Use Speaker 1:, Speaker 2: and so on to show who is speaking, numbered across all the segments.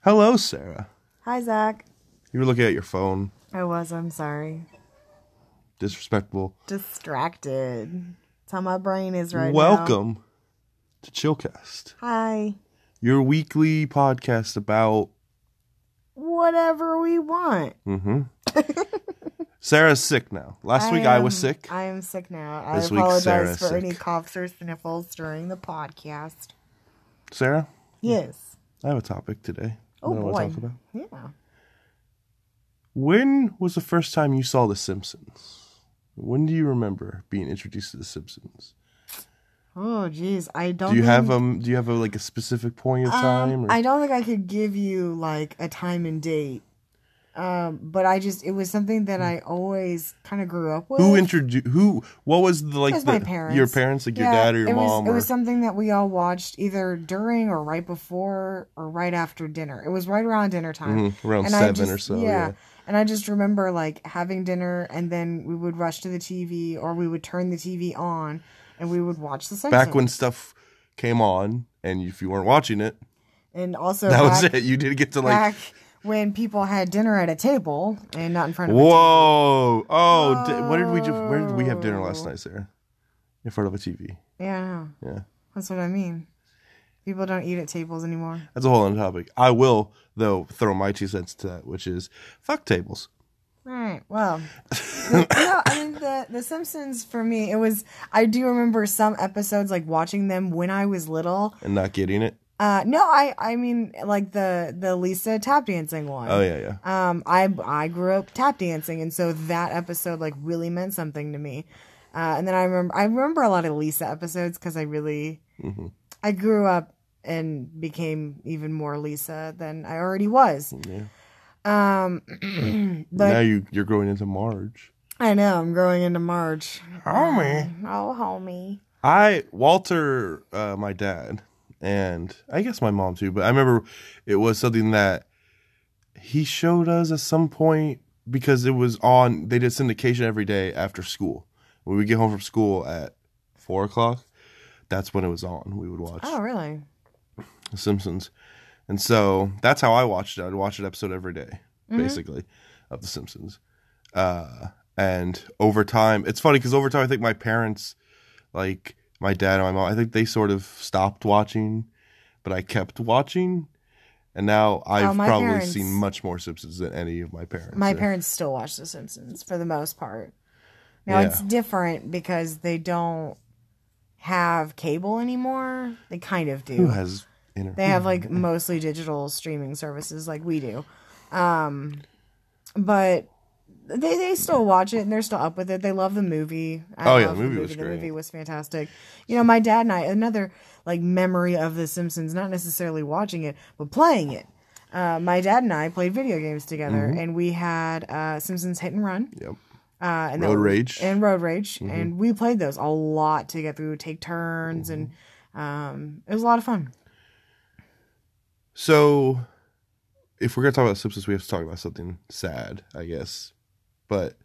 Speaker 1: Hello, Sarah.
Speaker 2: Hi, Zach.
Speaker 1: You were looking at your phone.
Speaker 2: I'm sorry.
Speaker 1: Disrespectful.
Speaker 2: Distracted. That's how my brain is right now.
Speaker 1: Welcome to Chillcast,
Speaker 2: Hi.
Speaker 1: your weekly podcast about...
Speaker 2: Whatever we want.
Speaker 1: Sarah's sick now. Last week I was sick.
Speaker 2: I am sick now.
Speaker 1: This
Speaker 2: I
Speaker 1: week
Speaker 2: apologize
Speaker 1: Sarah's
Speaker 2: for
Speaker 1: sick.
Speaker 2: any coughs or sniffles during the podcast.
Speaker 1: Sarah,
Speaker 2: Yes.
Speaker 1: I have a topic today.
Speaker 2: Oh,
Speaker 1: that I
Speaker 2: boy.
Speaker 1: want to talk about.
Speaker 2: Yeah.
Speaker 1: When was the first time you saw The Simpsons? When do you remember being introduced to The Simpsons?
Speaker 2: Oh, geez. I don't
Speaker 1: Do you
Speaker 2: think...
Speaker 1: have a specific point of time? Or?
Speaker 2: I don't think I could give you, like, a time and date. But it was something that I always kind of grew up with.
Speaker 1: What was
Speaker 2: my parents.
Speaker 1: Your parents, like your dad or your mom?
Speaker 2: It was something that we all watched either during or right before or right after dinner. It was right around dinner time.
Speaker 1: Around 7 or so. Yeah.
Speaker 2: And I just remember like having dinner and then we would rush to the TV or we would turn the TV on and we would watch The Simpsons.
Speaker 1: Back when stuff came on and if you weren't watching it.
Speaker 2: And also
Speaker 1: that was it. You didn't get to
Speaker 2: back when people had dinner at a table and not in front of a
Speaker 1: TV. Oh, where did we have dinner last night, Sarah? In front of a TV.
Speaker 2: Yeah, I know.
Speaker 1: Yeah.
Speaker 2: That's what I mean. People don't eat at tables anymore.
Speaker 1: That's a whole other topic. I will, though, throw my 2 cents to that, which is fuck tables.
Speaker 2: All right. Well, The Simpsons for me, I do remember some episodes like watching them when I was little.
Speaker 1: And not getting it?
Speaker 2: No, I mean like the Lisa tap dancing one.
Speaker 1: Oh yeah.
Speaker 2: I grew up tap dancing, and so that episode like really meant something to me. And then I remember a lot of Lisa episodes because I grew up and became even more Lisa than I already was.
Speaker 1: Yeah.
Speaker 2: But
Speaker 1: now you're growing into Marge.
Speaker 2: I know I'm growing into Marge.
Speaker 1: Homie.
Speaker 2: Homie.
Speaker 1: Walter, my dad. And I guess my mom too, but I remember it was something that he showed us at some point because it was on, they did syndication every day after school. When we get home from school at 4:00, that's when it was on. We would watch
Speaker 2: Oh, really?
Speaker 1: The Simpsons. And so that's how I watched it. I'd watch an episode every day, basically, of The Simpsons. And over time, it's funny because over time, I think my parents, like, my dad and my mom, I think they sort of stopped watching, but I kept watching. And now I've probably seen much more Simpsons than any of my parents.
Speaker 2: My parents still watch The Simpsons for the most part. Now, it's different because they don't have cable anymore. They kind of do.
Speaker 1: Who has internet?
Speaker 2: They have, like, mostly digital streaming services like we do. But... They still watch it and they're still up with it. They love the movie.
Speaker 1: The movie was great.
Speaker 2: The movie was fantastic. You know, my dad and I, another like memory of The Simpsons, not necessarily watching it, but playing it. My dad and I played video games together and we had Simpsons Hit and Run.
Speaker 1: Yep.
Speaker 2: And
Speaker 1: Road Rage.
Speaker 2: And Road Rage. And we played those a lot together. We would take turns and it was a lot of fun.
Speaker 1: So, if we're going to talk about Simpsons, we have to talk about something sad, I guess. But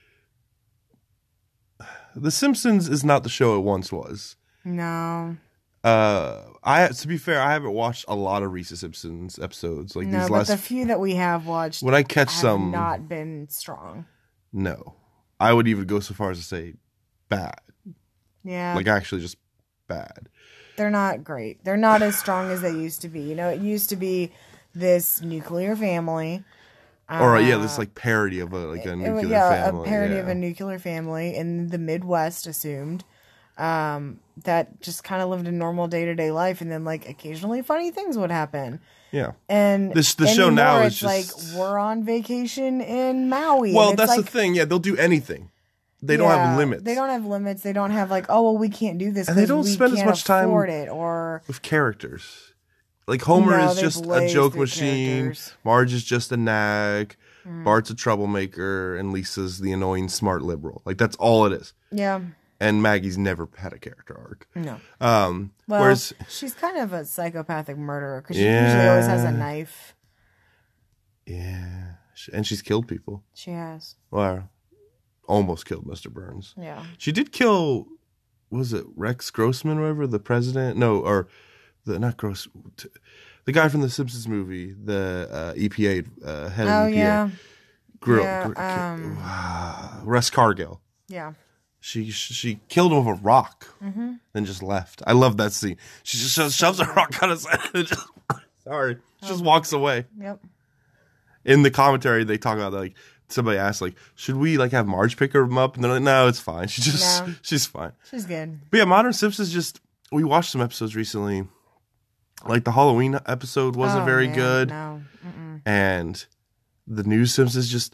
Speaker 1: The Simpsons is not the show it once was.
Speaker 2: No.
Speaker 1: To be fair, I haven't watched a lot of recent Simpsons episodes. Like
Speaker 2: no,
Speaker 1: these
Speaker 2: but
Speaker 1: last
Speaker 2: the few that we have watched
Speaker 1: when I catch
Speaker 2: have
Speaker 1: some
Speaker 2: not been strong.
Speaker 1: No. I would even go so far as to say bad.
Speaker 2: Yeah.
Speaker 1: Like actually just bad.
Speaker 2: They're not great. They're not as strong as they used to be. You know, it used to be this nuclear family.
Speaker 1: This like parody of a nuclear family.
Speaker 2: A parody of a nuclear family in the Midwest, assumed. That just kind of lived a normal day-to-day life, and then like occasionally funny things would happen.
Speaker 1: Yeah.
Speaker 2: And
Speaker 1: the show now is
Speaker 2: just like we're on vacation in Maui.
Speaker 1: Well, that's like, the thing. Yeah, they'll do anything. They don't have limits.
Speaker 2: They don't have limits. They don't have like, oh well, we can't do this.
Speaker 1: And they don't spend as much time with characters. Like Homer is just a joke machine. Characters. Marge is just a nag. Bart's a troublemaker, and Lisa's the annoying smart liberal. Like that's all it is.
Speaker 2: Yeah.
Speaker 1: And Maggie's never had a character arc.
Speaker 2: No.
Speaker 1: Whereas
Speaker 2: she's kind of a psychopathic murderer because she usually always has a knife.
Speaker 1: Yeah, and she's killed people.
Speaker 2: She has.
Speaker 1: Well, almost killed Mr. Burns.
Speaker 2: Yeah.
Speaker 1: She did kill. Was it Rex Grossman, or whatever, the president? No, or not Gross. the guy from the Simpsons movie, the EPA head
Speaker 2: Oh
Speaker 1: of EPA,
Speaker 2: yeah,
Speaker 1: grew
Speaker 2: yeah,
Speaker 1: Russ Cargill.
Speaker 2: yeah.
Speaker 1: She killed him with a rock, then just left. I love that scene. She just shoves a rock on his head and just walks away.
Speaker 2: Yep.
Speaker 1: In the commentary, they talk about like somebody asked like, should we like have Marge pick him up? And they're like, no, it's fine. She's fine.
Speaker 2: She's good.
Speaker 1: But yeah, Modern Simpsons we watched some episodes recently. Like the Halloween episode wasn't very good.
Speaker 2: No. Mm-mm.
Speaker 1: And the new Simpsons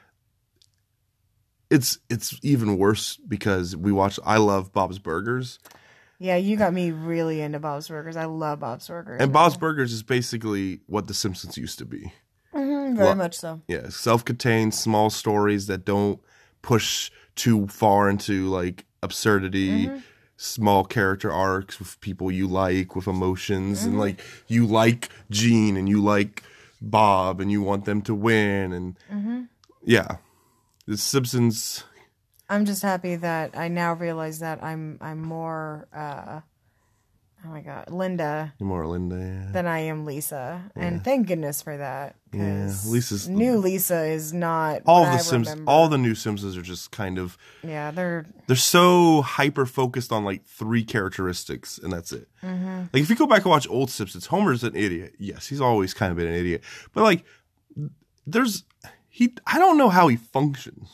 Speaker 1: it's even worse because I love Bob's Burgers.
Speaker 2: Yeah, you got me really into Bob's Burgers. I love Bob's Burgers.
Speaker 1: And Bob's Burgers is basically what the Simpsons used to be.
Speaker 2: Very much so.
Speaker 1: Yeah, self-contained, small stories that don't push too far into like absurdity. Small character arcs with people you like, with emotions, and like you like Gene and you like Bob and you want them to win, and yeah, the Simpsons.
Speaker 2: I'm just happy that I now realize that I'm more oh my god, Linda.
Speaker 1: You're more Linda, yeah.
Speaker 2: Than I am Lisa, and thank goodness for that.
Speaker 1: Yeah, Lisa's
Speaker 2: new Lisa is not
Speaker 1: all the Simpsons. All the new Simpsons are just kind of they're so hyper focused on like 3 characteristics, and that's it. Like if you go back and watch old Simpsons, Homer's an idiot. Yes, he's always kind of been an idiot, but like I don't know how he functions.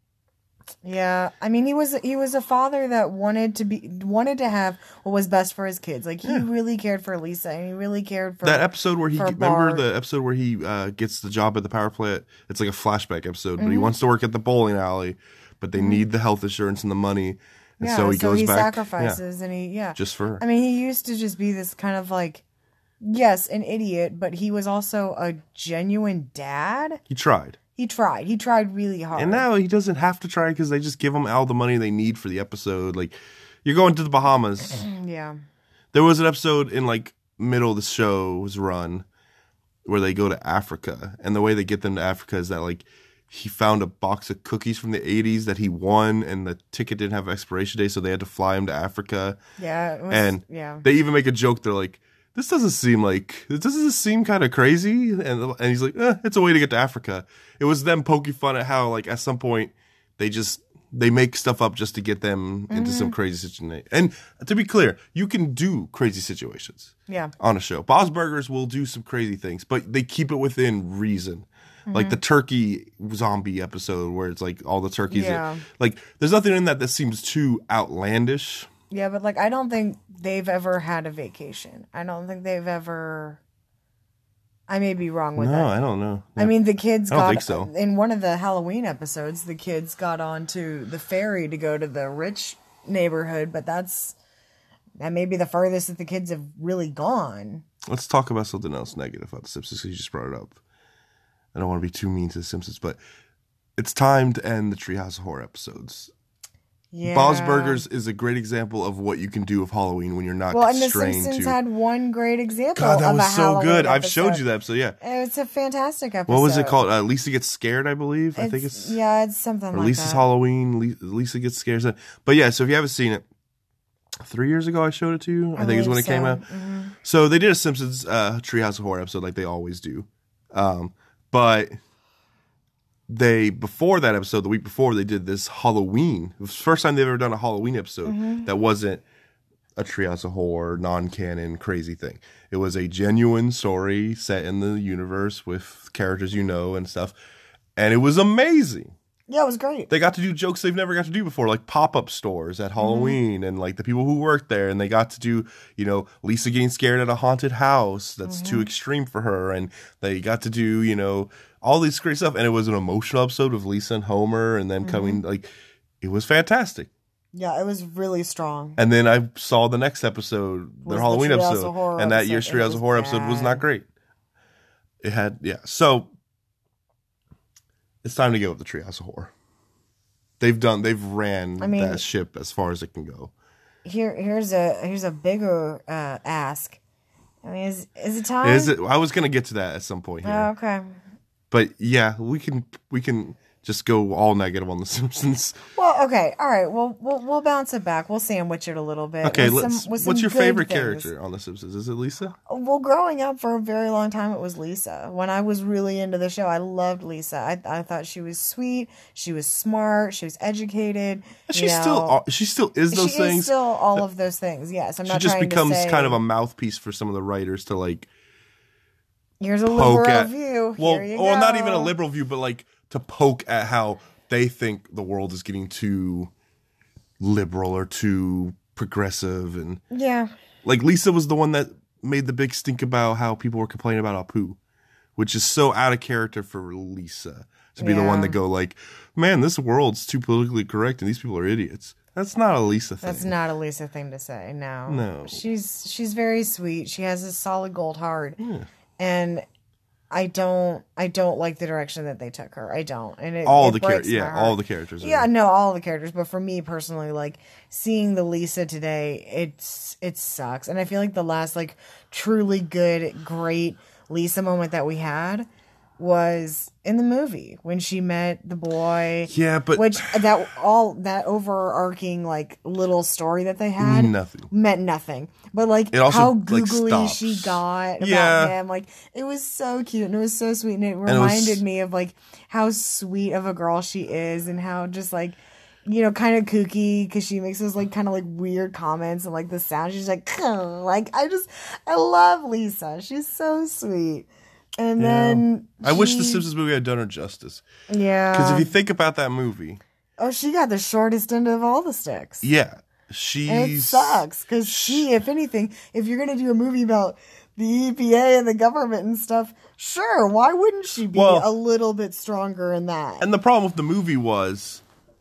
Speaker 2: Yeah, I mean, he was a father that wanted to have what was best for his kids. Like he really cared for Lisa, and he really cared for
Speaker 1: that episode where remember
Speaker 2: Bart.
Speaker 1: the episode where he gets the job at the power plant. It's like a flashback episode, but he wants to work at the bowling alley, but they need the health insurance and the money, and so he goes back.
Speaker 2: Sacrifices, and he just for her. I mean, he used to just be this kind of like, yes, an idiot, but he was also a genuine dad.
Speaker 1: He tried.
Speaker 2: He tried really hard.
Speaker 1: And now he doesn't have to try because they just give him all the money they need for the episode. Like, you're going to the Bahamas.
Speaker 2: Yeah.
Speaker 1: There was an episode in, like, middle of the show's run where they go to Africa. And the way they get them to Africa is that, like, he found a box of cookies from the 80s that he won, and the ticket didn't have expiration date, so they had to fly him to Africa.
Speaker 2: Yeah.
Speaker 1: They even make a joke. They're like, this doesn't seem kind of crazy. And he's like, it's a way to get to Africa. It was them poking fun at how, like, at some point they make stuff up just to get them into some crazy situation. And to be clear, you can do crazy situations on a show. Bob's Burgers will do some crazy things, but they keep it within reason. Like the turkey zombie episode where it's like all the turkeys. Like, there's nothing in that seems too outlandish.
Speaker 2: Yeah, but like I don't think they've ever had a vacation. I don't think they've ever. I may be wrong with that.
Speaker 1: No, I don't know.
Speaker 2: I mean, the kids
Speaker 1: I don't think so.
Speaker 2: In one of the Halloween episodes, the kids got onto the ferry to go to the rich neighborhood, but that may be the furthest that the kids have really gone.
Speaker 1: Let's talk about something else negative about The Simpsons. You just brought it up. I don't want to be too mean to The Simpsons, but it's time to end the Treehouse of Horror episodes.
Speaker 2: Yeah.
Speaker 1: Bob's Burgers is a great example of what you can do with Halloween when you're not
Speaker 2: and The
Speaker 1: constrained
Speaker 2: Simpsons
Speaker 1: to.
Speaker 2: had one great example.
Speaker 1: God, that
Speaker 2: of
Speaker 1: was
Speaker 2: a
Speaker 1: so
Speaker 2: Halloween
Speaker 1: good.
Speaker 2: episode.
Speaker 1: I've showed you that episode. Yeah,
Speaker 2: it's a fantastic episode.
Speaker 1: What was it called? Lisa Gets Scared, I believe. I think it's
Speaker 2: it's something
Speaker 1: or
Speaker 2: like
Speaker 1: Lisa's
Speaker 2: that.
Speaker 1: Halloween. Lisa Gets Scared. But yeah, so if you haven't seen it, 3 years ago I showed it to you. I think is when it came out. So they did a Simpsons Treehouse of Horror episode like they always do, but. Before that episode, the week before, they did this Halloween. It was the first time they've ever done a Halloween episode that wasn't a Treehouse of Horror, non-canon, crazy thing. It was a genuine story set in the universe with characters you know and stuff. And it was amazing.
Speaker 2: Yeah, it was great.
Speaker 1: They got to do jokes they've never got to do before, like pop-up stores at Halloween and like the people who worked there. And they got to do, Lisa getting scared at a haunted house that's too extreme for her. And they got to do, all these great stuff. And it was an emotional episode with Lisa and Homer and then coming, it was fantastic.
Speaker 2: Yeah, it was really strong.
Speaker 1: And then I saw the next episode, their Halloween episode. And that year's Treehouse of Horror episode was not great. It had, So it's time to give up the Treehouse of Horror. They've ran that ship as far as it can go.
Speaker 2: Here's a bigger ask. I mean, is it time?
Speaker 1: I was gonna get to that at some point here.
Speaker 2: Oh, okay.
Speaker 1: But yeah, we can just go all negative on The Simpsons.
Speaker 2: Well, okay, all right. Well, we'll bounce it back. We'll sandwich it a little bit.
Speaker 1: Okay,
Speaker 2: with some
Speaker 1: what's your
Speaker 2: good
Speaker 1: favorite
Speaker 2: things.
Speaker 1: character on The Simpsons? Is it Lisa?
Speaker 2: Well, growing up for a very long time, it was Lisa. When I was really into the show, I loved Lisa. I thought she was sweet. She was smart. She was educated.
Speaker 1: She still is those
Speaker 2: she
Speaker 1: things.
Speaker 2: is still all of those things. Yes, I'm
Speaker 1: She
Speaker 2: not
Speaker 1: just
Speaker 2: trying
Speaker 1: becomes
Speaker 2: to say,
Speaker 1: kind of a mouthpiece for some of the writers to like
Speaker 2: here's a
Speaker 1: poke
Speaker 2: liberal
Speaker 1: at.
Speaker 2: view.
Speaker 1: Well,
Speaker 2: Here you
Speaker 1: or not
Speaker 2: go.
Speaker 1: even a liberal view, but like to poke at how they think the world is getting too liberal or too progressive, and
Speaker 2: Yeah.
Speaker 1: like Lisa was the one that made the big stink about how people were complaining about Apu, which is so out of character for Lisa to be the one to go like, man, this world's too politically correct and these people are idiots. That's not a Lisa thing.
Speaker 2: That's not a Lisa thing to say. No.
Speaker 1: No.
Speaker 2: She's very sweet. She has a solid gold heart.
Speaker 1: Yeah.
Speaker 2: And I don't like the direction that they took her. I don't. And
Speaker 1: all
Speaker 2: it
Speaker 1: the
Speaker 2: breaks
Speaker 1: characters,
Speaker 2: my heart.
Speaker 1: all the characters.
Speaker 2: Yeah, no, all the characters. But for me personally, like seeing the Lisa today, it sucks. And I feel like the last like truly good, great Lisa moment that we had was in the movie when she met the boy.
Speaker 1: Yeah, but
Speaker 2: which that overarching like little story that they had meant nothing. But like
Speaker 1: it also,
Speaker 2: how
Speaker 1: like,
Speaker 2: googly
Speaker 1: stops.
Speaker 2: she got about
Speaker 1: Yeah.
Speaker 2: him, like it was so cute and it was so sweet and it reminded me of like how sweet of a girl she is and how just like, you know, kind of kooky because she makes those like kind of like weird comments and like the sound she's like I love Lisa. She's so sweet. And then
Speaker 1: I wish the Simpsons movie had done her justice.
Speaker 2: Yeah.
Speaker 1: Because if you think about that movie,
Speaker 2: oh, she got the shortest end of all the sticks.
Speaker 1: yeah,
Speaker 2: And it sucks because if anything, if you're gonna do a movie about the EPA and the government and stuff, sure, why wouldn't she be a little bit stronger in that?
Speaker 1: And the problem with the movie was,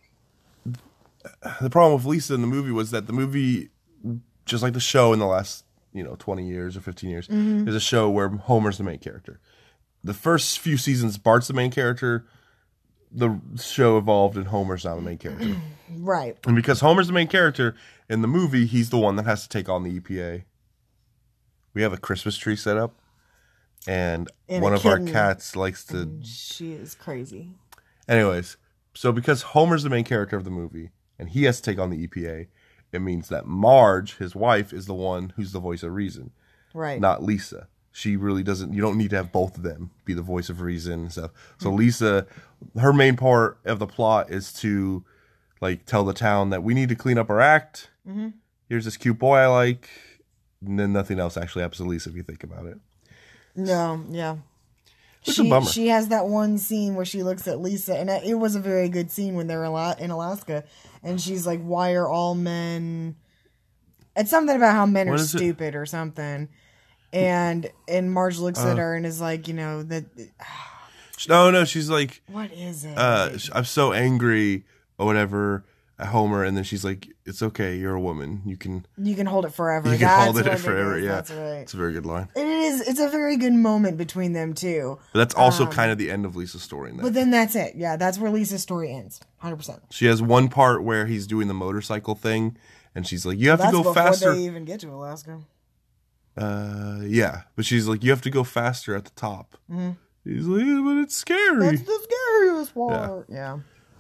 Speaker 1: the problem with Lisa in the movie was that the movie, just like the show in the last 20 years or 15 years, is a show where Homer's the main character. The first few seasons, Bart's the main character. The show evolved and Homer's now the main character.
Speaker 2: Right.
Speaker 1: And because Homer's the main character in the movie, he's the one that has to take on the EPA. We have a Christmas tree set up, and one of our cats likes to...
Speaker 2: She is crazy.
Speaker 1: Anyways, so because Homer's the main character of the movie, and he has to take on the EPA, it means that Marge, his wife, is the one who's the voice of reason.
Speaker 2: Right.
Speaker 1: Not Lisa. She really doesn't... You don't need to have both of them be the voice of reason and stuff. So Lisa, her main part of the plot is to like tell the town that we need to clean up our act. Mm-hmm. Here's this cute boy I like. And then nothing else actually happens to Lisa if you think about it.
Speaker 2: No, yeah.
Speaker 1: It's a bummer.
Speaker 2: She has that one scene where she looks at Lisa, and it was a very good scene when they're in Alaska, and she's like, "Why are all men?" It's something about how men are stupid or something, and Marge looks at her and is like, that.
Speaker 1: No, she's like,
Speaker 2: "What is it?"
Speaker 1: I'm so angry or whatever at Homer, and then she's like, "It's okay, you're a woman. You can
Speaker 2: hold it forever.
Speaker 1: You can hold it forever." Yeah,
Speaker 2: that's right.
Speaker 1: It's a very good line.
Speaker 2: It is. It's a very good moment between them two.
Speaker 1: But that's also kind of the end of Lisa's story.
Speaker 2: But then that's it. Yeah, that's where Lisa's story ends. 100%.
Speaker 1: She has one part where he's doing the motorcycle thing, and she's like, "You have to go faster."
Speaker 2: Before they even get to Alaska.
Speaker 1: Yeah, but she's like, "You have to go faster at the top." Mm-hmm. He's like, "Yeah, but it's scary."
Speaker 2: That's the scariest part. Yeah.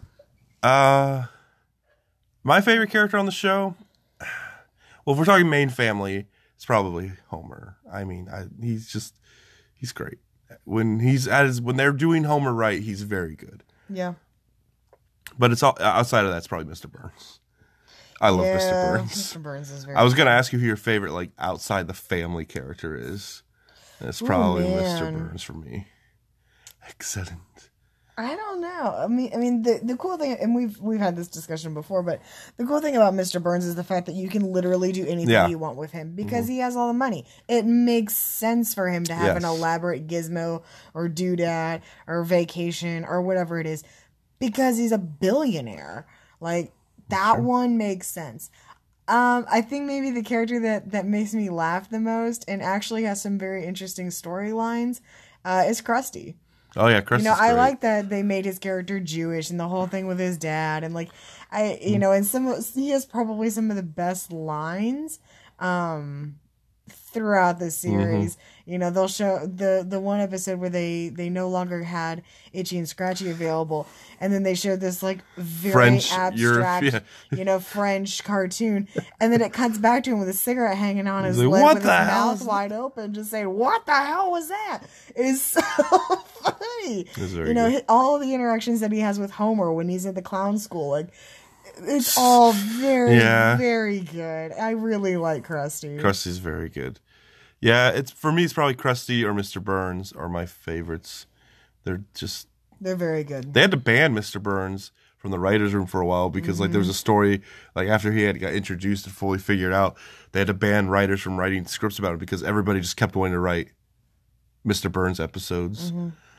Speaker 1: My favorite character on the show, well, if we're talking main family, it's probably Homer. I mean, he's great. When when they're doing Homer right, he's very good.
Speaker 2: Yeah.
Speaker 1: But it's all outside of that, it's probably Mr. Burns. I love Mr. Burns.
Speaker 2: Mr. Burns is very
Speaker 1: I was going to ask you who your favorite, like, outside the family character is. And it's probably Mr. Burns for me. Excellent.
Speaker 2: I don't know. I mean, the cool thing, and we've had this discussion before, but the cool thing about Mr. Burns is the fact that you can literally do anything you want with him because he has all the money. It makes sense for him to have an elaborate gizmo or doodad or vacation or whatever it is because he's a billionaire. Like, that one makes sense. I think maybe the character that makes me laugh the most and actually has some very interesting storylines is Krusty.
Speaker 1: Oh yeah, Krusty's
Speaker 2: I
Speaker 1: great.
Speaker 2: like that they made his character Jewish and the whole thing with his dad and like and he has probably some of the best lines. throughout the series. You know, they'll show the one episode where they no longer had Itchy and Scratchy available, and then they showed this like very
Speaker 1: French,
Speaker 2: abstract, you know, French cartoon, and then it cuts back to him with a cigarette hanging on his
Speaker 1: like,
Speaker 2: lip
Speaker 1: "What
Speaker 2: with his
Speaker 1: the hell
Speaker 2: mouth
Speaker 1: is
Speaker 2: wide open, just saying, "What the hell was that?" It's so funny. You know,
Speaker 1: good.
Speaker 2: all the interactions that he has with Homer when he's at the clown school, like. It's all very, very good. I really like Krusty.
Speaker 1: Krusty's very good. Yeah, it's for me. It's probably Krusty or Mr. Burns are my favorites. They're
Speaker 2: very good.
Speaker 1: They had to ban Mr. Burns from the writers' room for a while because like there was a story like after he got introduced and fully figured out, they had to ban writers from writing scripts about it because everybody just kept wanting to write Mr. Burns episodes.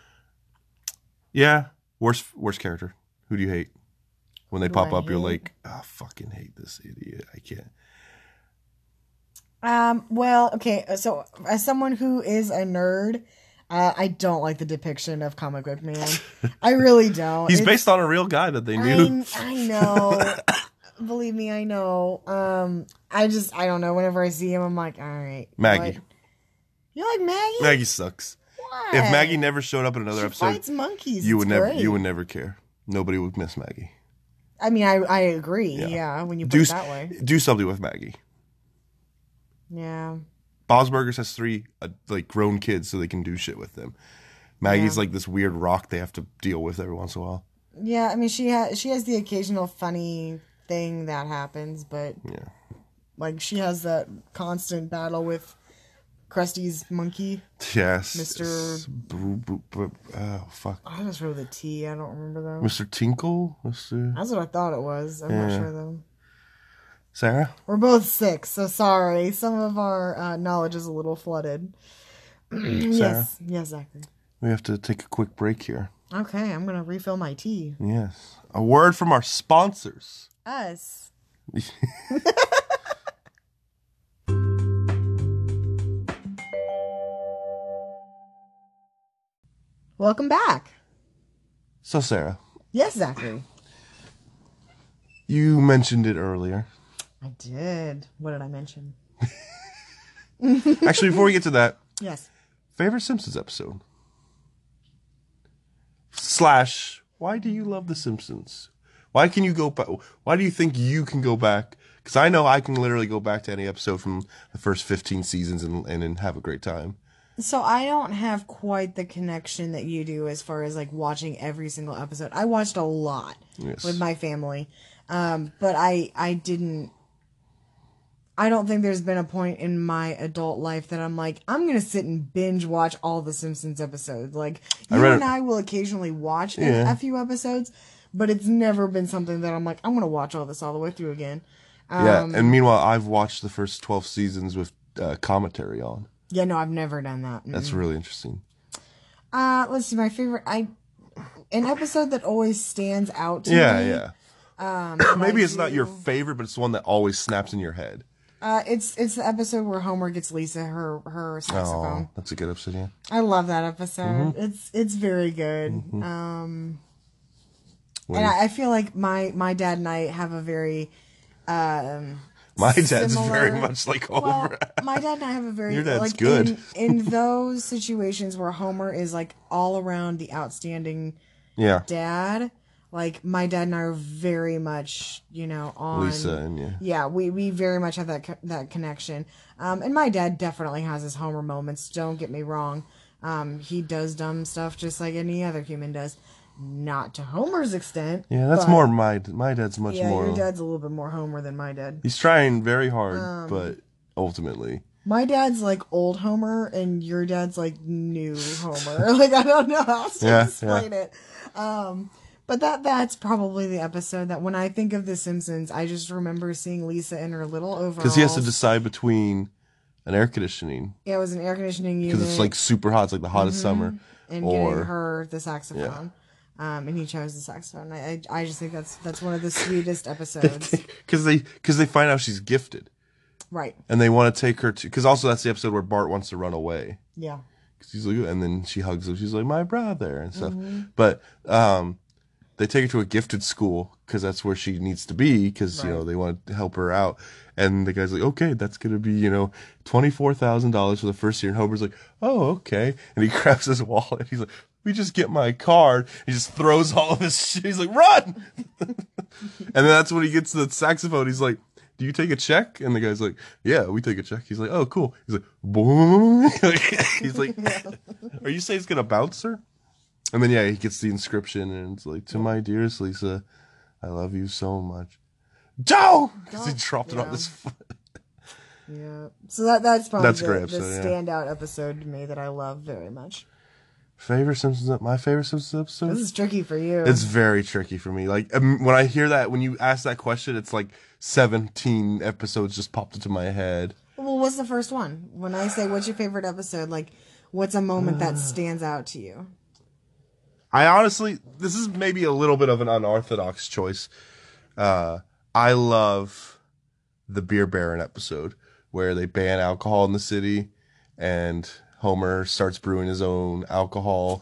Speaker 1: Yeah, worst character. Who do you hate? When they pop up, you're like, I fucking hate this idiot. I can't.
Speaker 2: Well, okay. So as someone who is a nerd, I don't like the depiction of Comic Book Man. I really don't.
Speaker 1: He's based on a real guy that they knew.
Speaker 2: I know. Believe me, I know. I don't know. Whenever I see him, I'm like, all right.
Speaker 1: Maggie.
Speaker 2: What? You like Maggie?
Speaker 1: Maggie sucks.
Speaker 2: What?
Speaker 1: If Maggie never showed up in another
Speaker 2: She
Speaker 1: episode,
Speaker 2: fights monkeys.
Speaker 1: you
Speaker 2: It's
Speaker 1: would
Speaker 2: great.
Speaker 1: never care. Nobody would miss Maggie.
Speaker 2: I mean, I agree. Yeah, when you put it that way.
Speaker 1: Do something with Maggie.
Speaker 2: Yeah.
Speaker 1: Bob's Burgers has 3 like grown kids, so they can do shit with them. Maggie's like this weird rock they have to deal with every once in a while.
Speaker 2: Yeah, I mean, she has the occasional funny thing that happens, but like she has that constant battle with Krusty's monkey.
Speaker 1: Yes,
Speaker 2: Mr.
Speaker 1: Oh fuck!
Speaker 2: I just wrote the T. I don't remember though.
Speaker 1: Mr. Tinkle. Mr.
Speaker 2: That's what I thought it was. I'm not sure though.
Speaker 1: Sarah?
Speaker 2: We're both 6, so sorry. Some of our knowledge is a little flooded. Yes, Zachary.
Speaker 1: We have to take a quick break here.
Speaker 2: Okay, I'm gonna refill my tea.
Speaker 1: Yes, a word from our sponsors.
Speaker 2: Us. Welcome back.
Speaker 1: So, Sarah.
Speaker 2: Yes, Zachary.
Speaker 1: You mentioned it earlier.
Speaker 2: I did. What did I mention?
Speaker 1: Actually, before we get to that.
Speaker 2: Yes.
Speaker 1: Favorite Simpsons episode? / why do you love The Simpsons? Why can you go back? Why do you think you can go back? Because I know I can literally go back to any episode from the first 15 seasons and have a great time.
Speaker 2: So I don't have quite the connection that you do as far as like watching every single episode. I watched a lot with my family. But I don't think there's been a point in my adult life that I'm like, I'm going to sit and binge watch all the Simpsons episodes. Like, I will occasionally watch a few episodes, but it's never been something that I'm like, I'm going to watch all this all the way through again.
Speaker 1: And meanwhile, I've watched the first 12 seasons with commentary on.
Speaker 2: Yeah, no, I've never done that.
Speaker 1: That's really interesting.
Speaker 2: Let's see, my favorite, an episode that always stands out to me.
Speaker 1: Yeah. Maybe it's not your favorite, but it's one that always snaps in your head.
Speaker 2: It's the episode where Homer gets Lisa her saxophone.
Speaker 1: Oh, that's a good episode, yeah.
Speaker 2: I love that episode. It's very good. And I feel like my dad and I have a very
Speaker 1: my dad's very much like Homer.
Speaker 2: Well, my dad and I have a very
Speaker 1: your dad's
Speaker 2: like
Speaker 1: good.
Speaker 2: in those situations where Homer is like all around the outstanding dad. Like, my dad and I are very much, on...
Speaker 1: Lisa and you.
Speaker 2: Yeah, we very much have that connection. And my dad definitely has his Homer moments, don't get me wrong. He does dumb stuff just like any other human does. Not to Homer's extent.
Speaker 1: Yeah, that's more my dad's much more...
Speaker 2: Yeah, your dad's a little bit more Homer than my dad.
Speaker 1: He's trying very hard, but ultimately...
Speaker 2: My dad's like old Homer, and your dad's like new Homer. Like, I don't know how to explain it. But that's probably the episode that when I think of The Simpsons, I just remember seeing Lisa in her little overalls.
Speaker 1: Because he has to decide between an air conditioning.
Speaker 2: Yeah, it was an air conditioning unit.
Speaker 1: Because it's like super hot. It's like the hottest summer.
Speaker 2: And getting her the saxophone. Yeah. And he chose the saxophone. I just think that's one of the sweetest episodes.
Speaker 1: Because they find out she's gifted.
Speaker 2: Right.
Speaker 1: And they want to take her to... Because also that's the episode where Bart wants to run away.
Speaker 2: Yeah.
Speaker 1: Cause he's like, and then she hugs him. She's like, my brother and stuff. But... they take her to a gifted school because that's where she needs to be because, you know, they want to help her out. And the guy's like, okay, that's going to be, you know, $24,000 for the first year. And Homer's like, oh, okay. And he grabs his wallet. He's like, we just get my card. He just throws all of his shit. He's like, run! And then that's when he gets the saxophone. He's like, do you take a check? And the guy's like, yeah, we take a check. He's like, oh, cool. He's like, boom. He's like, are you saying it's going to bounce her? And then, yeah, he gets the inscription, and it's like, to my dearest Lisa, I love you so much. Joe! Because he dropped it on his foot.
Speaker 2: Yeah. So that's probably
Speaker 1: great
Speaker 2: the
Speaker 1: episode,
Speaker 2: standout episode to me that I love very much.
Speaker 1: My favorite Simpsons episode?
Speaker 2: This is tricky for you.
Speaker 1: It's very tricky for me. Like, when I hear that, when you ask that question, it's like 17 episodes just popped into my head.
Speaker 2: Well, what's the first one? When I say, what's your favorite episode? Like, what's a moment that stands out to you?
Speaker 1: I honestly, this is maybe a little bit of an unorthodox choice. I love the Beer Baron episode where they ban alcohol in the city and Homer starts brewing his own alcohol.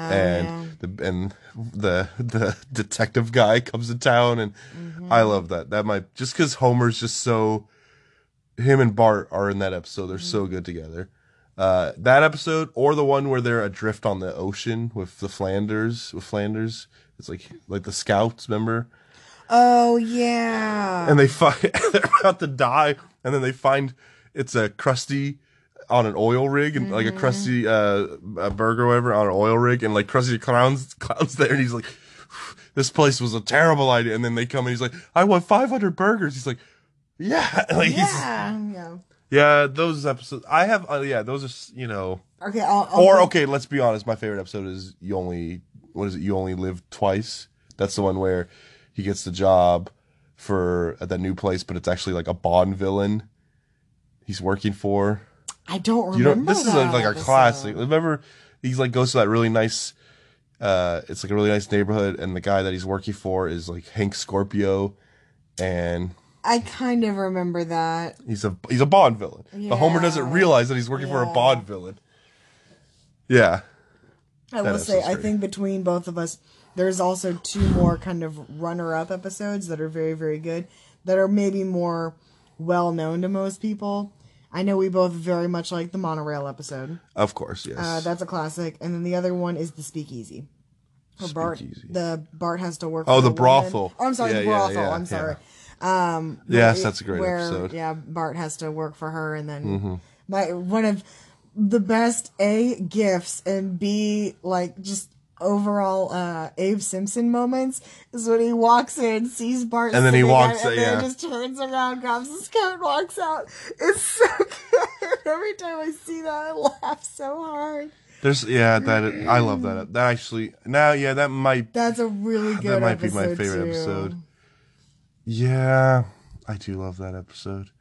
Speaker 1: The detective guy comes to town, and I love that. That might, just because Homer's just so, him and Bart are in that episode. They're so good together. That episode, or the one where they're adrift on the ocean with Flanders. It's like the scouts, remember?
Speaker 2: Oh yeah.
Speaker 1: And they they're about to die, and then they find it's a Krusty on an oil rig, and like a Krusty a burger or whatever on an oil rig, and like Krusty clowns there, and he's like, this place was a terrible idea. And then they come and he's like, I want 500 burgers. He's like, yeah, like yeah, those episodes I have. Those are, you know.
Speaker 2: Okay,
Speaker 1: okay. Let's be honest. My favorite episode is You Only Live Twice. That's the one where he gets the job at that new place, but it's actually like a Bond villain he's working for.
Speaker 2: I don't remember.
Speaker 1: This is like a classic. Remember, he's like goes to that really nice. It's like a really nice neighborhood, and the guy that he's working for is like Hank Scorpio, and
Speaker 2: I kind of remember that.
Speaker 1: He's a Bond villain.
Speaker 2: Yeah.
Speaker 1: But Homer doesn't realize that he's working for a Bond villain. Yeah.
Speaker 2: I will say, I think between both of us, there's also two more kind of runner-up episodes that are very, very good, that are maybe more well-known to most people. I know we both very much like the monorail episode.
Speaker 1: Of course, yes.
Speaker 2: That's a classic. And then the other one is the Speakeasy. Bart has to work
Speaker 1: for the brothel.
Speaker 2: Oh, I'm sorry, the brothel. I'm sorry.
Speaker 1: Yes, that's a great episode.
Speaker 2: Yeah, Bart has to work for her, and then one of the best A, gifts, and B, like just overall Abe Simpson moments is when he walks in, sees Bart,
Speaker 1: and then he walks,
Speaker 2: and then just turns around, grabs his coat, and walks out. It's so good. Every time I see that, I laugh so hard.
Speaker 1: I love that. That actually, that's
Speaker 2: a really good.
Speaker 1: That might be my favorite episode. Yeah, I do love that episode.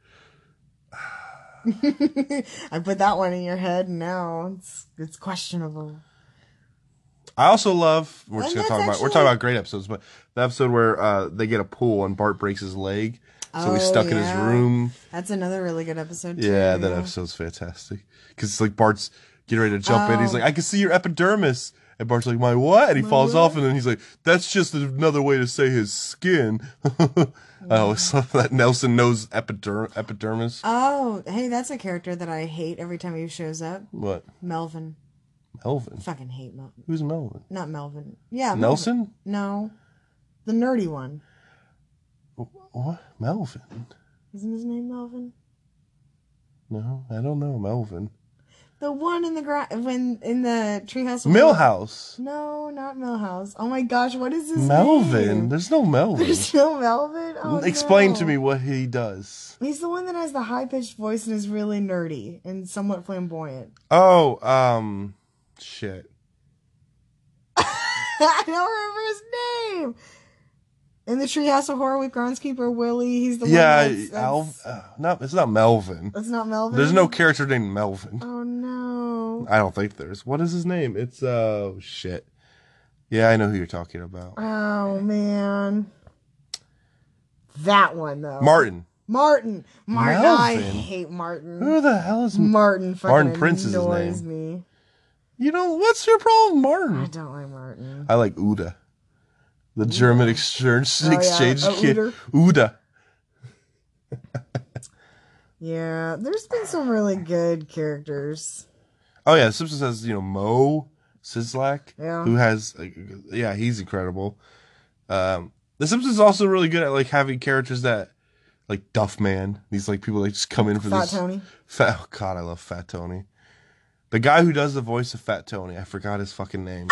Speaker 2: I put that one in your head, and now it's questionable.
Speaker 1: I also love, we're talking about great episodes, but the episode where they get a pool and Bart breaks his leg, so he's stuck in his room.
Speaker 2: That's another really good episode too.
Speaker 1: Yeah, that episode's fantastic because it's like Bart's getting ready to jump in. He's like, I can see your epidermis. And Bart's like, my what? And he falls off, and then he's like, that's just another way to say his skin. I always love that. Nelson knows epidermis.
Speaker 2: Oh, hey, that's a character that I hate every time he shows up.
Speaker 1: What?
Speaker 2: Melvin.
Speaker 1: Melvin?
Speaker 2: I fucking hate Melvin.
Speaker 1: Who's Melvin?
Speaker 2: Not Melvin. Yeah,
Speaker 1: Nelson?
Speaker 2: Melvin. No. The nerdy one.
Speaker 1: What? Melvin?
Speaker 2: Isn't his name Melvin?
Speaker 1: No, I don't know Melvin.
Speaker 2: The one in the in the treehouse.
Speaker 1: Millhouse.
Speaker 2: No, not Millhouse. Oh my gosh, what is his
Speaker 1: Melvin?
Speaker 2: name?
Speaker 1: There's no Melvin.
Speaker 2: There's no Melvin? Oh,
Speaker 1: Explain to me what he does.
Speaker 2: He's the one that has the high-pitched voice and is really nerdy and somewhat flamboyant.
Speaker 1: Oh, shit.
Speaker 2: I don't remember his name. In the Treehouse of Horror with Groundskeeper Willie, he's the one that's...
Speaker 1: no, it's not Melvin.
Speaker 2: It's not Melvin?
Speaker 1: There's no character named Melvin.
Speaker 2: Oh, no.
Speaker 1: I don't think there's. What is his name? It's, shit. Yeah, I know who you're talking about.
Speaker 2: Oh, man. That one, though.
Speaker 1: Martin.
Speaker 2: Martin. I hate Martin.
Speaker 1: Who the hell is
Speaker 2: Martin?
Speaker 1: Martin Prince is his name. You know, what's your problem with Martin?
Speaker 2: I don't like Martin.
Speaker 1: I like Uda. The German exchange kid.
Speaker 2: Uda.
Speaker 1: Uda.
Speaker 2: Yeah, there's been some really good characters.
Speaker 1: Oh yeah, Simpsons has, Mo Sizlak,
Speaker 2: Yeah.
Speaker 1: who has, he's incredible. The Simpsons is also really good at like having characters that, like Duffman. These like people that just come in for
Speaker 2: Fat
Speaker 1: this.
Speaker 2: Tony.
Speaker 1: Oh God, I love Fat Tony. The guy who does the voice of Fat Tony, I forgot his fucking name.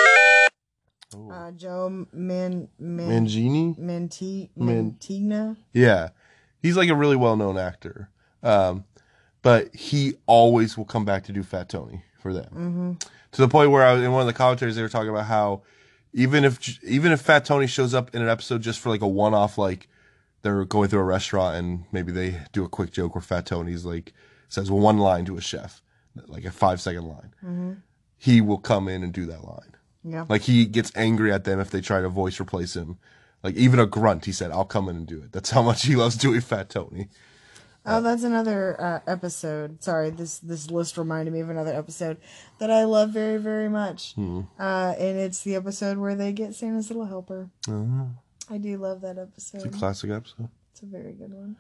Speaker 2: Joe
Speaker 1: Mangini?
Speaker 2: Mantegna.
Speaker 1: Yeah, he's like a really well-known actor. But he always will come back to do Fat Tony for them.
Speaker 2: Mm-hmm.
Speaker 1: To the point where in one of the commentaries they were talking about how even if Fat Tony shows up in an episode just for like a one-off, like they're going through a restaurant and maybe they do a quick joke where Fat Tony's like says one line to a chef, like a 5-second line.
Speaker 2: Mm-hmm.
Speaker 1: He will come in and do that line.
Speaker 2: Yeah.
Speaker 1: Like he gets angry at them if they try to voice replace him. Like even a grunt, he said, "I'll come in and do it." That's how much he loves doing Fat Tony.
Speaker 2: Oh, that's another episode. Sorry, this list reminded me of another episode that I love very, very much. And it's the episode where they get Santa's Little Helper. I do love that episode.
Speaker 1: It's a classic episode.
Speaker 2: It's a very good one.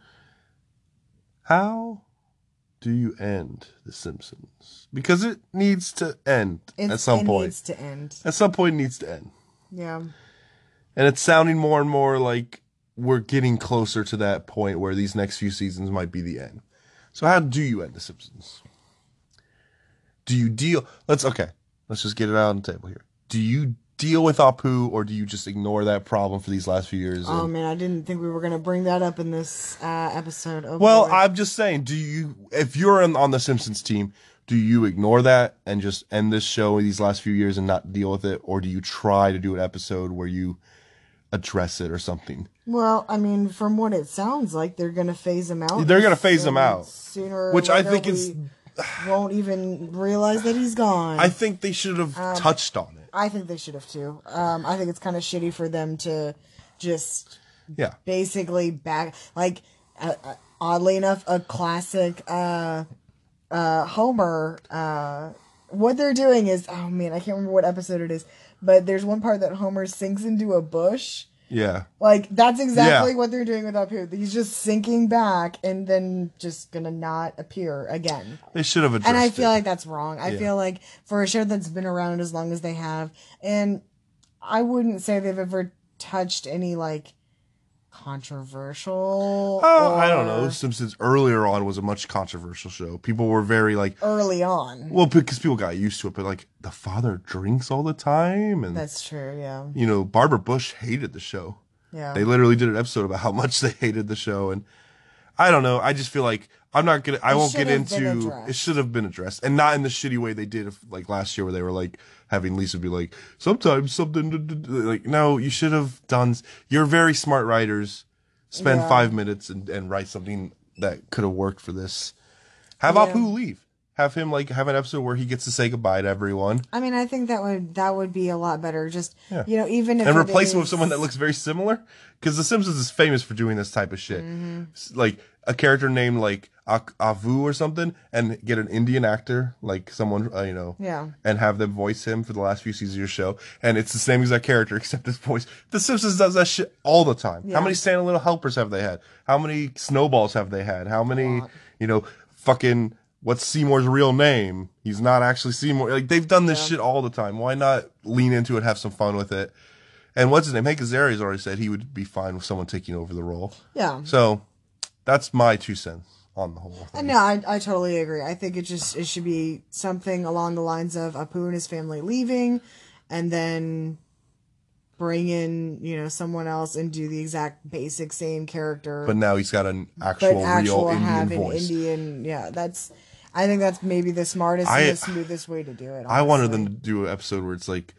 Speaker 1: How do you end The Simpsons? Because it needs to end at some point. It
Speaker 2: needs to end.
Speaker 1: At some point, it needs to end.
Speaker 2: Yeah.
Speaker 1: And it's sounding more and more like we're getting closer to that point where these next few seasons might be the end. So how do you end The Simpsons? Do you deal... Let's just get it out on the table here. Do you deal with Apu, or do you just ignore that problem for these last few years?
Speaker 2: Oh, man, I didn't think we were going to bring that up in this episode. Oh,
Speaker 1: well,
Speaker 2: boy.
Speaker 1: I'm just saying, if you're on the Simpsons team, do you ignore that and just end this show these last few years and not deal with it? Or do you try to do an episode where you address it or something?
Speaker 2: Well, I mean, from what it sounds like, they're going to phase him out.
Speaker 1: They're going to phase him out.
Speaker 2: Sooner
Speaker 1: which
Speaker 2: or
Speaker 1: I
Speaker 2: later
Speaker 1: think is...
Speaker 2: won't even realize that he's gone.
Speaker 1: I think they should have touched on it.
Speaker 2: I think they should have too. I think it's kind of shitty for them to just basically back, like, oddly enough, a classic Homer. What they're doing is, oh man, I can't remember what episode it is, but there's one part that Homer sinks into a bush.
Speaker 1: Yeah.
Speaker 2: Like, that's exactly what they're doing with Apu. He's just sinking back and then just gonna not appear again.
Speaker 1: They should have addressed it.
Speaker 2: And I feel like that's wrong. I feel like for a show that's been around as long as they have, and I wouldn't say they've ever touched any, like, controversial.
Speaker 1: I don't know. Simpsons earlier on was a much controversial show. People were very like
Speaker 2: early on.
Speaker 1: Well, because people got used to it, but like the father drinks all the time, and
Speaker 2: that's true. Yeah.
Speaker 1: Barbara Bush hated the show.
Speaker 2: Yeah.
Speaker 1: They literally did an episode about how much they hated the show, and I don't know. I just feel like I won't get into. It should have been addressed, and not in the shitty way they did like last year, where they were like having Lisa be like, sometimes something like, no, you should have done. You're very smart writers. Spend 5 minutes and write something that could have worked for this. Have Apu leave. Have him have an episode where he gets to say goodbye to everyone.
Speaker 2: I mean, I think that would be a lot better. Just even if
Speaker 1: replace him with someone that looks very similar, because The Simpsons is famous for doing this type of shit. Mm-hmm. Like a character named like Avu or something, and get an Indian actor, like someone and have them voice him for the last few seasons of your show, and it's the same exact character except his voice. The Simpsons does that shit all the time. Yeah. How many Santa Little Helpers have they had? How many Snowballs have they had? How many fucking. What's Seymour's real name? He's not actually Seymour. Like, they've done this shit all the time. Why not lean into it, have some fun with it? And what's his name? Hank Azaria's already said he would be fine with someone taking over the role. Yeah. So, that's my 2 cents on the whole thing.
Speaker 2: No, I totally agree. I think it should be something along the lines of Apu and his family leaving, and then bring in, someone else and do the exact basic same character.
Speaker 1: But now he's got an actual real Indian voice.
Speaker 2: I think that's maybe the smartest and the smoothest way to do it. Honestly.
Speaker 1: I wanted them to do an episode where it's like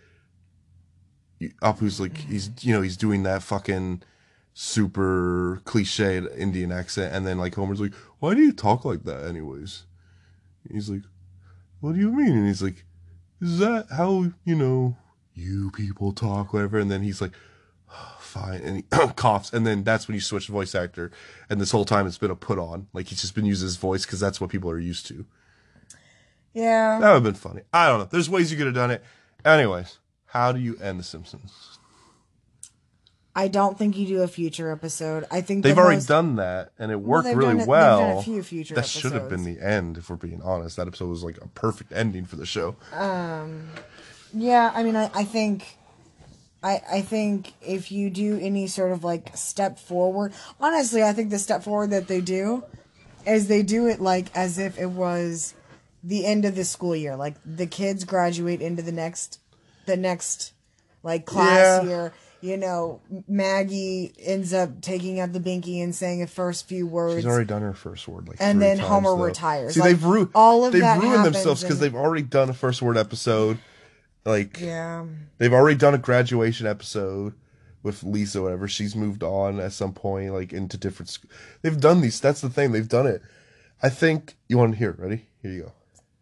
Speaker 1: Apu's like he's doing that fucking super cliche Indian accent, and then like Homer's like, "Why do you talk like that, anyways?" He's like, "What do you mean?" And he's like, "Is that how you people talk, whatever?" And then he's like, oh, fine, and he coughs, and then that's when you switch voice actor, and this whole time it's been a put on, like he's just been using his voice because that's what people are used to.
Speaker 2: Yeah,
Speaker 1: that would have been funny. I don't know, there's ways you could have done it. Anyways, how do you end The Simpsons?
Speaker 2: I don't think you do a future episode. I think
Speaker 1: They've already done that, and it worked really well.
Speaker 2: They've done a few future
Speaker 1: that
Speaker 2: episodes.
Speaker 1: Should have been the end, if we're being honest. That episode was like a perfect ending for the show.
Speaker 2: Yeah, I mean, I think if you do any sort of like step forward, honestly, I think the step forward that they do is they do it like as if it was the end of the school year. Like the kids graduate into the next like class year. You know, Maggie ends up taking out the binky and saying the first few words.
Speaker 1: She's already done her first word, like,
Speaker 2: and
Speaker 1: 3
Speaker 2: then
Speaker 1: times,
Speaker 2: Homer
Speaker 1: though.
Speaker 2: retires.
Speaker 1: See,
Speaker 2: like,
Speaker 1: they've ruined themselves because they've already done a first word episode. Like,
Speaker 2: yeah,
Speaker 1: they've already done a graduation episode with Lisa, or whatever. She's moved on at some point, like, into different. They've done these. That's the thing. They've done it. I think you want to hear it. Ready? Here you go.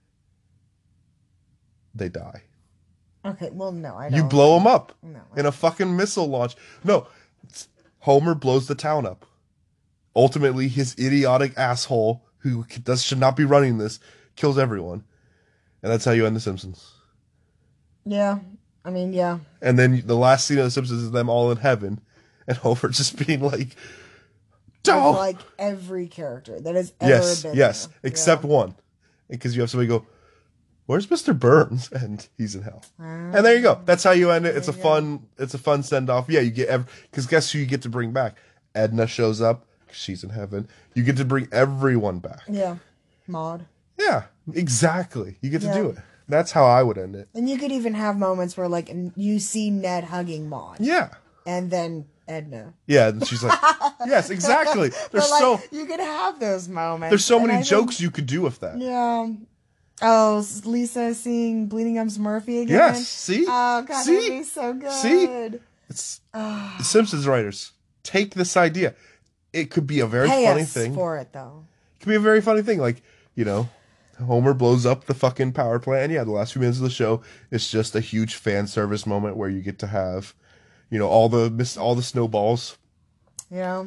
Speaker 1: They die.
Speaker 2: Okay, well, no, I don't.
Speaker 1: You blow them up
Speaker 2: No,
Speaker 1: in a fucking missile launch. No, Homer blows the town up. Ultimately, his idiotic asshole, who should not be running this, kills everyone. And that's how you end The Simpsons.
Speaker 2: Yeah, I mean, yeah.
Speaker 1: And then the last scene of The Simpsons is them all in heaven, and Homer just being like,
Speaker 2: "Don't!" Like every character that has ever been
Speaker 1: Yes,
Speaker 2: there.
Speaker 1: except one. Because you have somebody go, "Where's Mr. Burns?" And he's in hell. And there you go. That's how you end it. It's a fun send off. Yeah, you get because guess who you get to bring back? Edna shows up. She's in heaven. You get to bring everyone back.
Speaker 2: Yeah, Maude.
Speaker 1: Yeah, exactly. You get to do it. That's how I would end it.
Speaker 2: And you could even have moments where like you see Ned hugging Maude.
Speaker 1: Yeah.
Speaker 2: And then Edna.
Speaker 1: Yeah, and she's like, yes, exactly. There's
Speaker 2: you could have those moments.
Speaker 1: There's so many jokes you could do with that.
Speaker 2: Yeah. Oh, Lisa seeing Bleeding Gums Murphy again.
Speaker 1: Yes, see?
Speaker 2: Oh, God, that'd be so good.
Speaker 1: See? It's the Simpsons writers take this idea. It could be a very funny thing.
Speaker 2: For it, though.
Speaker 1: It could be a very funny thing. Like, you know, Homer blows up the fucking power plant. And yeah, the last few minutes of the show, it's just a huge fan service moment where you get to have, you know, all the snowballs.
Speaker 2: Yeah.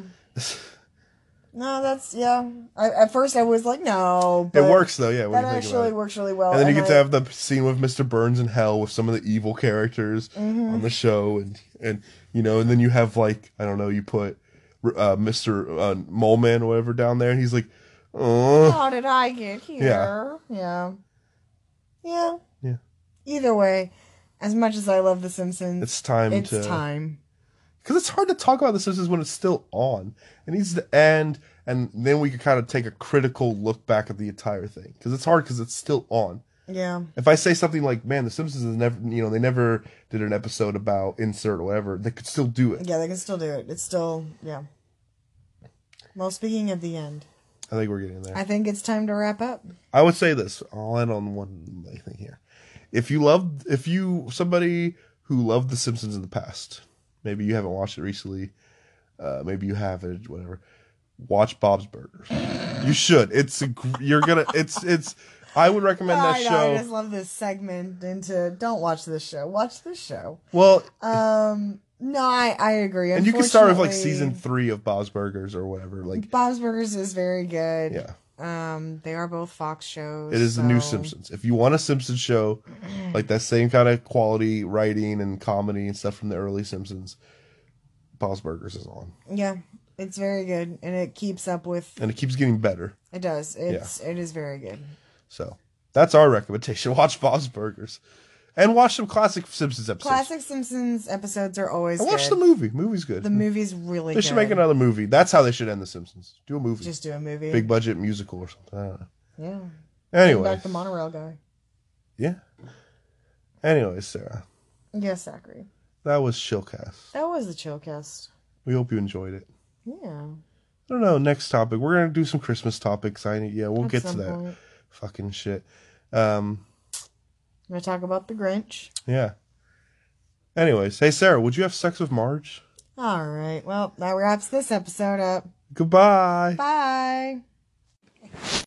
Speaker 2: No, that's, yeah. At first I was like, no.
Speaker 1: It works, though, yeah.
Speaker 2: That actually works really well.
Speaker 1: And then you get to have the scene with Mr. Burns in hell with some of the evil characters on the show. And you know, and then you have, like, I don't know, you put Mr. Mole Man or whatever down there, and he's like, oh.
Speaker 2: How did I get here? Yeah. Either way, as much as I love The Simpsons,
Speaker 1: it's time. Because it's hard to talk about The Simpsons when it's still on. It needs to end, and then we can kind of take a critical look back at the entire thing. Because it's hard because it's still on.
Speaker 2: Yeah.
Speaker 1: If I say something like, man, The Simpsons is never, you know, they never did an episode about insert or whatever, they could still do it.
Speaker 2: Yeah, they can still do it. It's still, yeah. Well, speaking of the end.
Speaker 1: I think we're getting there.
Speaker 2: I think it's time to wrap up.
Speaker 1: I would say this. I'll end on one thing here. If somebody who loved The Simpsons in the past, maybe you haven't watched it recently, maybe you have it, whatever, watch Bob's Burgers. You should. I would recommend that show.
Speaker 2: I just love this segment don't watch this show. Watch this show.
Speaker 1: Well,
Speaker 2: no, I agree.
Speaker 1: And you can start with like season 3 of Bob's Burgers or whatever. Like
Speaker 2: Bob's Burgers is very good.
Speaker 1: Yeah.
Speaker 2: They are both Fox shows.
Speaker 1: It is the new Simpsons. If you want a Simpsons show, like that same kind of quality writing and comedy and stuff from the early Simpsons, Bob's Burgers is on.
Speaker 2: Yeah, it's very good, and it keeps up with.
Speaker 1: And it keeps getting better.
Speaker 2: It does. It is very good.
Speaker 1: So that's our recommendation. Watch Bob's Burgers. And watch some classic Simpsons episodes.
Speaker 2: Classic Simpsons episodes are always good.
Speaker 1: Watch the movie. Movie's good.
Speaker 2: The movie's really good.
Speaker 1: They should make another movie. That's how they should end The Simpsons. Do a movie.
Speaker 2: Just do a movie.
Speaker 1: Big budget musical or something. I don't know.
Speaker 2: Yeah.
Speaker 1: Anyway.
Speaker 2: Bring back the monorail guy.
Speaker 1: Yeah. Anyway, Sarah.
Speaker 2: Yes, Zachary.
Speaker 1: That was Chillcast.
Speaker 2: That was the Chillcast.
Speaker 1: We hope you enjoyed it.
Speaker 2: Yeah.
Speaker 1: I don't know. Next topic. We're going to do some Christmas topics. We'll get to that.
Speaker 2: Point.
Speaker 1: Fucking shit.
Speaker 2: I'm going to talk about the Grinch.
Speaker 1: Yeah. Anyways, hey Sarah, would you have sex with Marge?
Speaker 2: All right. Well, that wraps this episode up.
Speaker 1: Goodbye.
Speaker 2: Bye.